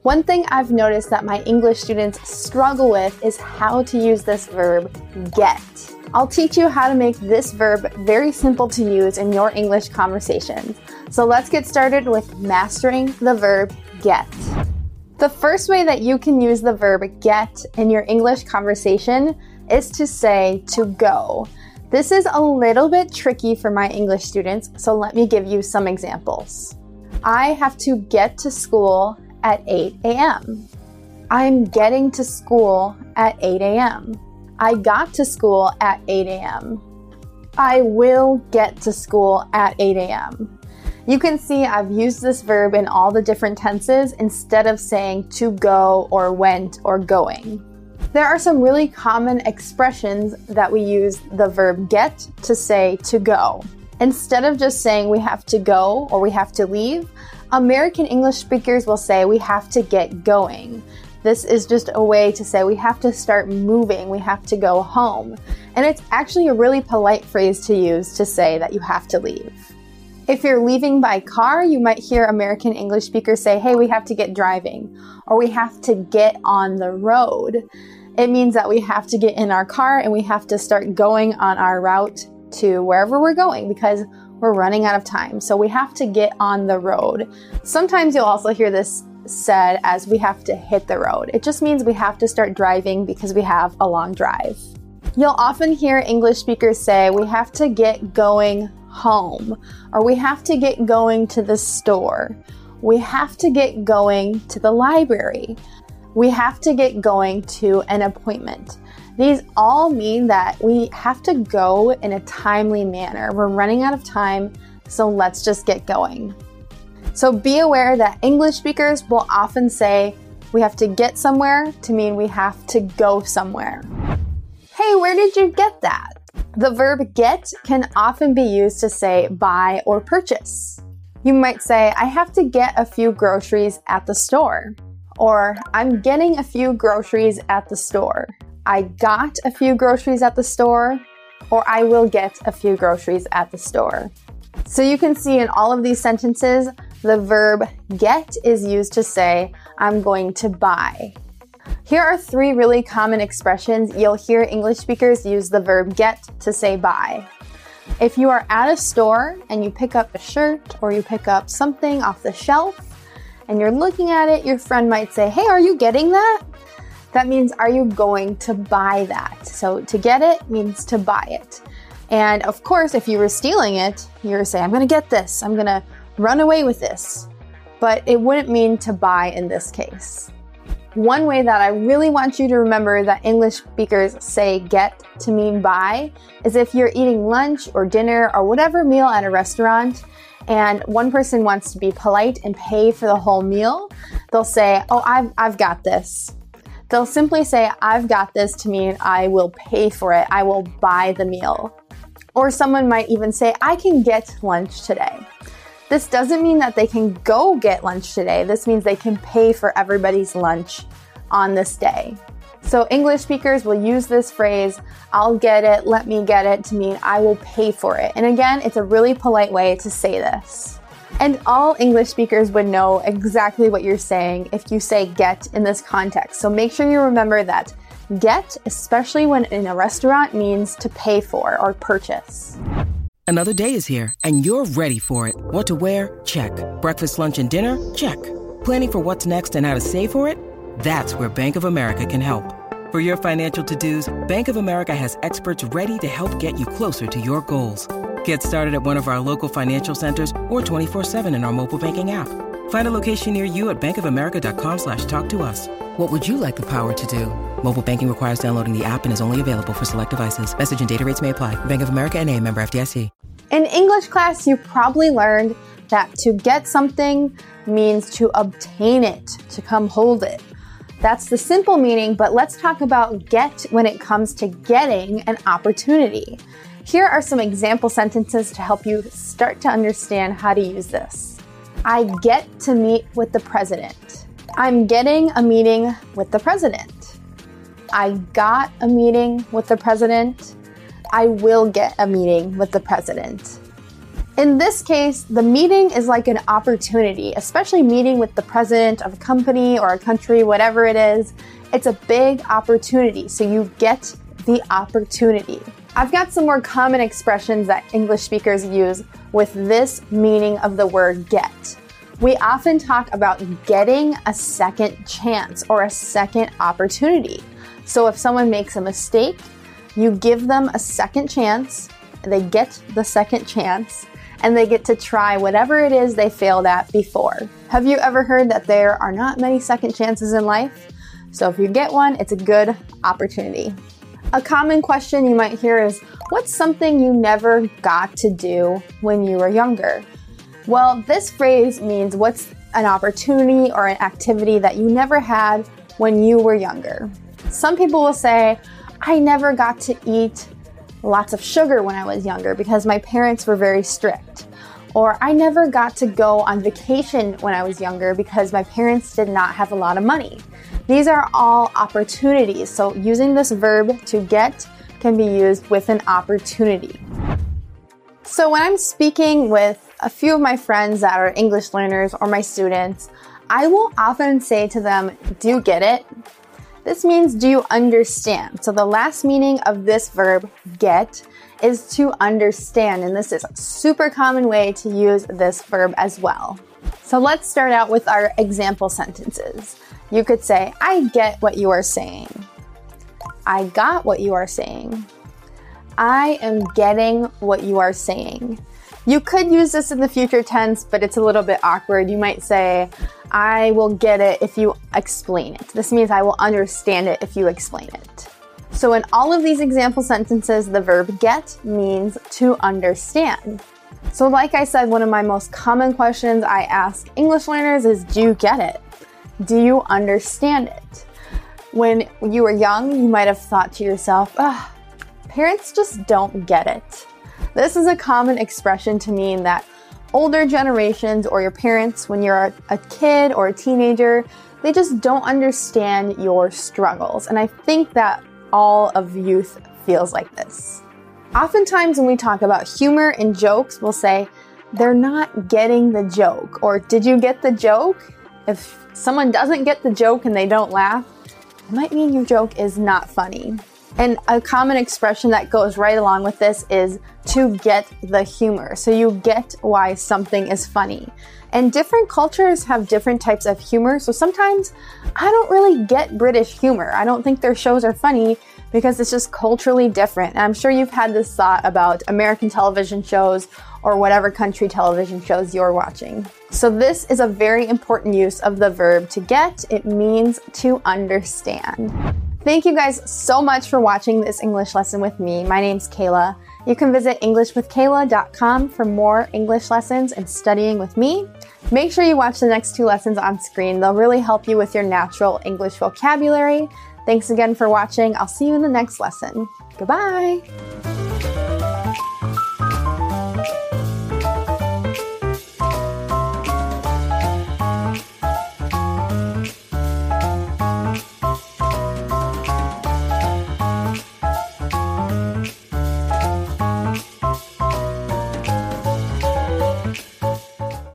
One thing I've noticed that my English students struggle with is how to use this verb, get. I'll teach you how to make this verb very simple to use in your English conversations. So let's get started with mastering the verb, get. The first way that you can use the verb get in your English conversation is to say to go. This is a little bit tricky for my English students, so let me give you some examples. I have to get to school at 8 a.m. I'm getting to school at 8 a.m. I got to school at 8 a.m. I will get to school at 8 a.m. You can see I've used this verb in all the different tenses instead of saying to go or went or going. There are some really common expressions that we use the verb get to say to go. Instead of just saying we have to go or we have to leave, American English speakers will say we have to get going. This is just a way to say we have to start moving, we have to go home. And it's actually a really polite phrase to use to say that you have to leave. If you're leaving by car, you might hear American English speakers say, hey, we have to get driving, or we have to get on the road. It means that we have to get in our car and we have to start going on our route to wherever we're going because we're running out of time. So we have to get on the road. Sometimes you'll also hear this said as we have to hit the road. It just means we have to start driving because we have a long drive. You'll often hear English speakers say we have to get going home, or we have to get going to the store. We have to get going to the library. We have to get going to an appointment. These all mean that we have to go in a timely manner. We're running out of time, so let's just get going. So be aware that English speakers will often say we have to get somewhere to mean we have to go somewhere. Hey, where did you get that? The verb get can often be used to say buy or purchase. You might say, I have to get a few groceries at the store. Or, I'm getting a few groceries at the store. I got a few groceries at the store, or I will get a few groceries at the store. So you can see in all of these sentences, the verb get is used to say, I'm going to buy. Here are 3 really common expressions you'll hear English speakers use the verb get to say buy. If you are at a store and you pick up a shirt or you pick up something off the shelf and you're looking at it, your friend might say, hey, are you getting that? That means, are you going to buy that? So to get it means to buy it. And of course, if you were stealing it, you're saying, I'm going to get this. I'm going to run away with this. But it wouldn't mean to buy in this case. One way that I really want you to remember that English speakers say get to mean buy is if you're eating lunch or dinner or whatever meal at a restaurant and one person wants to be polite and pay for the whole meal, they'll say, oh, I've got this. They'll simply say, I've got this to mean I will pay for it. I will buy the meal. Or someone might even say, I can get lunch today. This doesn't mean that they can go get lunch today. This means they can pay for everybody's lunch on this day. So English speakers will use this phrase, I'll get it, let me get it, to mean I will pay for it. And again, it's a really polite way to say this. And all English speakers would know exactly what you're saying if you say get in this context. So make sure you remember that get, especially when in a restaurant, means to pay for or purchase. Another day is here and you're ready for it. What to wear? Check. Breakfast, lunch, and dinner? Check. Planning for what's next and how to save for it? That's where Bank of America can help. For your financial to-dos, Bank of America has experts ready to help get you closer to your goals. Get started at one of our local financial centers or 24/7 in our mobile banking app. Find a location near you at bankofamerica.com/talktous. What would you like the power to do? Mobile banking requires downloading the app and is only available for select devices. Message and data rates may apply. Bank of America N.A., member FDIC. In English class, you probably learned that to get something means to obtain it, to come hold it. That's the simple meaning, but let's talk about get when it comes to getting an opportunity. Here are some example sentences to help you start to understand how to use this. I get to meet with the president. I'm getting a meeting with the president. I got a meeting with the president. I will get a meeting with the president. In this case, the meeting is like an opportunity, especially meeting with the president of a company or a country, whatever it is. It's a big opportunity, so you get the opportunity. I've got some more common expressions that English speakers use with this meaning of the word get. We often talk about getting a second chance or a second opportunity. So if someone makes a mistake, you give them a second chance, they get the second chance, and they get to try whatever it is they failed at before. Have you ever heard that there are not many second chances in life? So if you get one, it's a good opportunity. A common question you might hear is, what's something you never got to do when you were younger? Well, this phrase means what's an opportunity or an activity that you never had when you were younger. Some people will say, I never got to eat lots of sugar when I was younger because my parents were very strict. Or I never got to go on vacation when I was younger because my parents did not have a lot of money. These are all opportunities, so using this verb to get can be used with an opportunity. So when I'm speaking with a few of my friends that are English learners or my students, I will often say to them, do you get it? This means, do you understand? So the last meaning of this verb, get, is to understand, and this is a super common way to use this verb as well. So let's start out with our example sentences. You could say, I get what you are saying. I got what you are saying. I am getting what you are saying. You could use this in the future tense, but it's a little bit awkward. You might say, I will get it if you explain it. This means I will understand it if you explain it. So in all of these example sentences, the verb get means to understand. So like I said, one of my most common questions I ask English learners is, do you get it? Do you understand it? When you were young, you might have thought to yourself, parents just don't get it. This is a common expression to mean that older generations or your parents, when you're a kid or a teenager, they just don't understand your struggles. And I think that all of youth feels like this. Oftentimes when we talk about humor and jokes, we'll say, they're not getting the joke, or did you get the joke? If someone doesn't get the joke and they don't laugh, it might mean your joke is not funny. And a common expression that goes right along with this is to get the humor. So you get why something is funny. And different cultures have different types of humor. So sometimes I don't really get British humor. I don't think their shows are funny because it's just culturally different. And I'm sure you've had this thought about American television shows or whatever country television shows you're watching. So this is a very important use of the verb to get. It means to understand. Thank you guys so much for watching this English lesson with me. My name's Kayla. You can visit EnglishWithKayla.com for more English lessons and studying with me. Make sure you watch the next 2 lessons on screen. They'll really help you with your natural English vocabulary. Thanks again for watching. I'll see you in the next lesson. Goodbye.